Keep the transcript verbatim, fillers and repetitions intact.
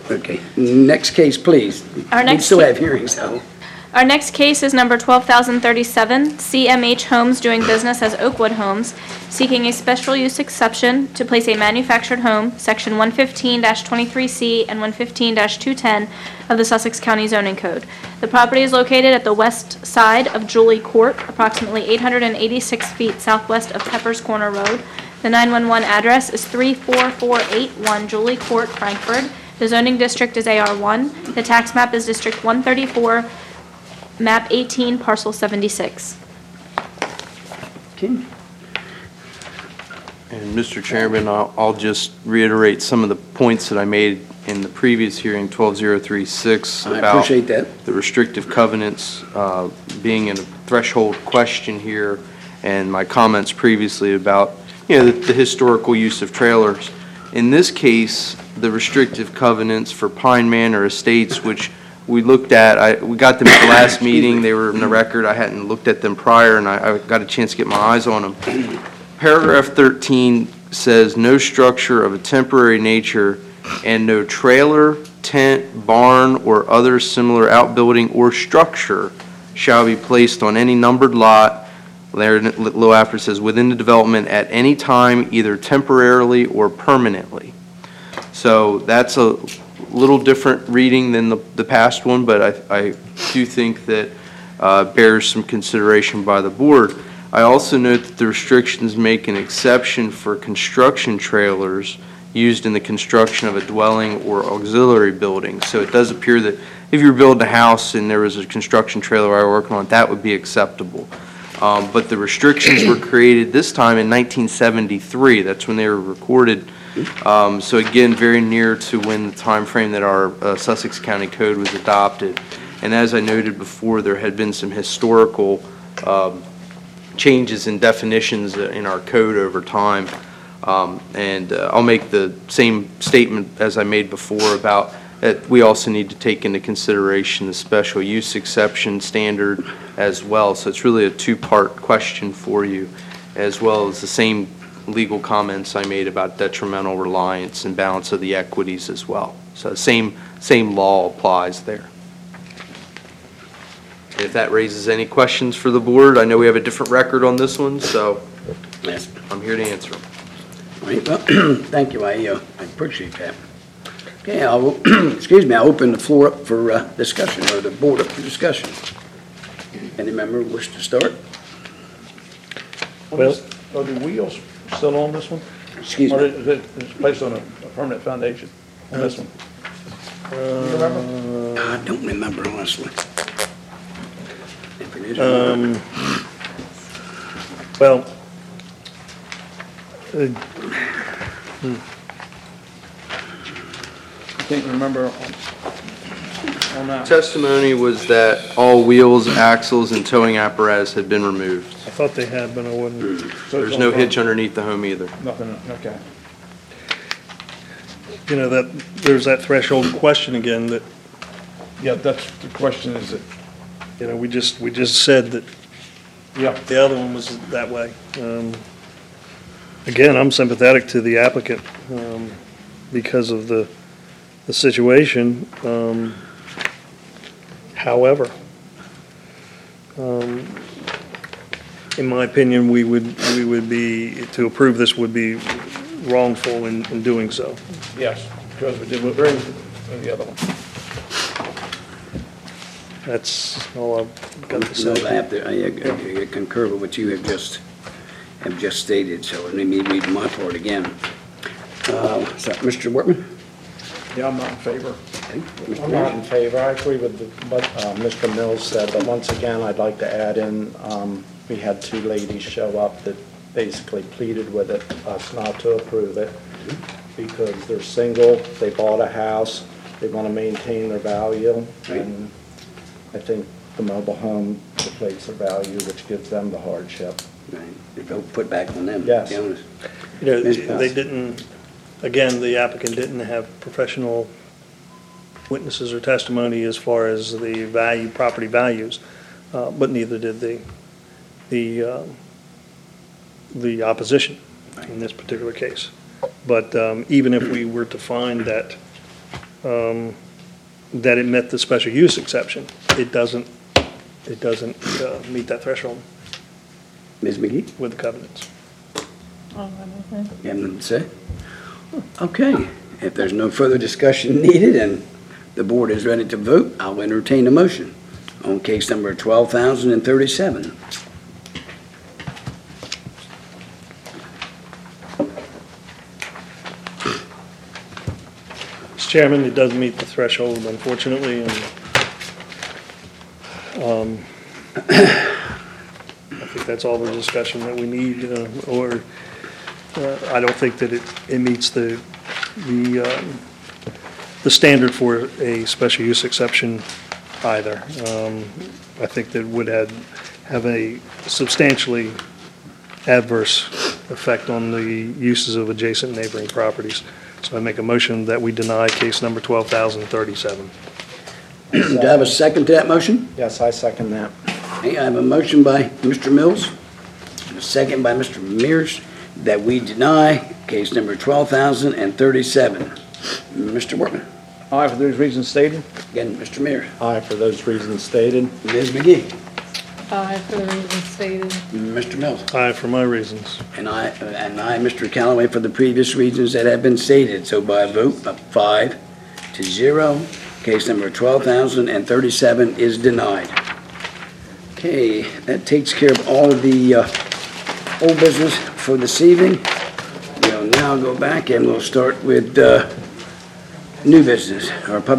Okay, next case, please. Our next We still ca- have hearings, though. Our next case is number twelve thousand thirty-seven, C M H Homes doing business as Oakwood Homes, seeking a special use exception to place a manufactured home, section one fifteen twenty-three C and one fifteen two ten of the Sussex County Zoning Code. The property is located at the west side of Julie Court, approximately eight hundred eighty-six feet southwest of Peppers Corner Road. The nine one one address is three four four eight one Julie Court, Frankfurt. The zoning district is A R one. The tax map is District one thirty-four, map eighteen, parcel seventy-six. Okay. And Mister Chairman, I'll, I'll just reiterate some of the points that I made in the previous hearing, twelve thousand thirty-six, I about appreciate that. the restrictive covenants uh, being a threshold question here, and my comments previously about, you know, the, the historical use of trailers. In this case, the restrictive covenants for Pine Manor Estates, which we looked at, I, we got them at the last meeting, they were in the record, I hadn't looked at them prior, and I, I got a chance to get my eyes on them. Paragraph thirteen says, no structure of a temporary nature and no trailer, tent, barn, or other similar outbuilding or structure shall be placed on any numbered lot, there, little after says, within the development at any time, either temporarily or permanently. So that's a little different reading than the, the past one, but I, I do think that uh, bears some consideration by the board. I also note that the restrictions make an exception for construction trailers used in the construction of a dwelling or auxiliary building. So it does appear that if you're building a house and there was a construction trailer I were working on, that would be acceptable. Um, but the restrictions were created this time in nineteen seventy-three. That's when they were recorded. Um, so again, very near to when the time frame that our uh, Sussex County Code was adopted. And as I noted before, there had been some historical um, changes in definitions in our code over time. Um, and uh, I'll make the same statement as I made before about that we also need to take into consideration the special use exception standard as well. So it's really a two-part question for you, as well as the same legal comments I made about detrimental reliance and balance of the equities as well. So same same law applies there. If that raises any questions for the board, I know we have a different record on this one, so Yes. I'm here to answer them. All right, well, thank you, I, uh, I appreciate that. Okay, I'll, excuse me, I'll open the floor up for uh, discussion, or the board up for discussion. Any member wish to start? Well, are the wheels still on this one? Excuse Or me. is it it's placed on a a permanent foundation on this one? You remember? I don't remember, honestly. If it is, Um, well, uh, You can't remember on on that? Testimony was that all wheels, axles, and towing apparatus had been removed. I thought they had, but I wasn't. So it's There's on no the- hitch underneath the home either. Nothing, okay. You know, that, there's that threshold question again that, Yeah, that's, the question is that, you know, we just, we just said that yeah, the other one was that way. Um, Again, I'm sympathetic to the applicant um, because of the, the situation. Um, However, um, in my opinion, we would, we would be, to approve this would be wrongful in, in doing so. yes, because we did with with the other one. That's all I've got to No, I say. have to, I I concur with what you have just, have just stated, so let me read my part again. Uh, so, Mister Workman? Yeah, I'm not in favor. Okay, Mister I'm not Brown? in favor. I agree with the- what uh, Mister Mills said, but once again, I'd like to add in, um, we had two ladies show up that basically pleaded with it, us not to approve it, because they're single, they bought a house, they want to maintain their value, Right. and I think the mobile home deflates their value, which gives them the hardship. Right, if I'll put back on them, to Yes. be honest. You know, Miz they Potts. didn't, again, the applicant didn't have professional witnesses or testimony as far as the value, property values, uh, but neither did the, the, uh, the opposition in this particular case. But um, even if we were to find that um, that it met the special use exception. It doesn't, it doesn't uh, meet that threshold Miz McGee, with the covenants. you have nothing to say? Okay, if there's no further discussion needed and the board is ready to vote, I'll entertain a motion on case number twelve thousand thirty-seven. Mister Chairman, it doesn't meet the threshold, unfortunately, and um, I think that's all the discussion that we need, uh, or uh, I don't think that it, it meets the, the, um, the standard for a special use exception either. Um, I think that would have, have a substantially adverse effect on the uses of adjacent neighboring properties. So I make a motion that we deny case number twelve thousand thirty-seven. Do I have a second to that motion? Yes, I second that. Okay, I have a motion by Mister Mills, and a second by Mister Mears, that we deny case number twelve thousand thirty-seven. Mister Workman, Aye, for those reasons stated. again, Mister Mears, Aye, for those reasons stated. Miz McGee, Aye, for the reasons stated. Mister Mills, Aye, for my reasons. and I, and I, Mister Callaway, for the previous reasons that have been stated. So by a vote of five to zero, case number twelve thousand thirty-seven is denied. Okay, that takes care of all of the uh, old business for this evening. We'll now go back and we'll start with uh, new business, or public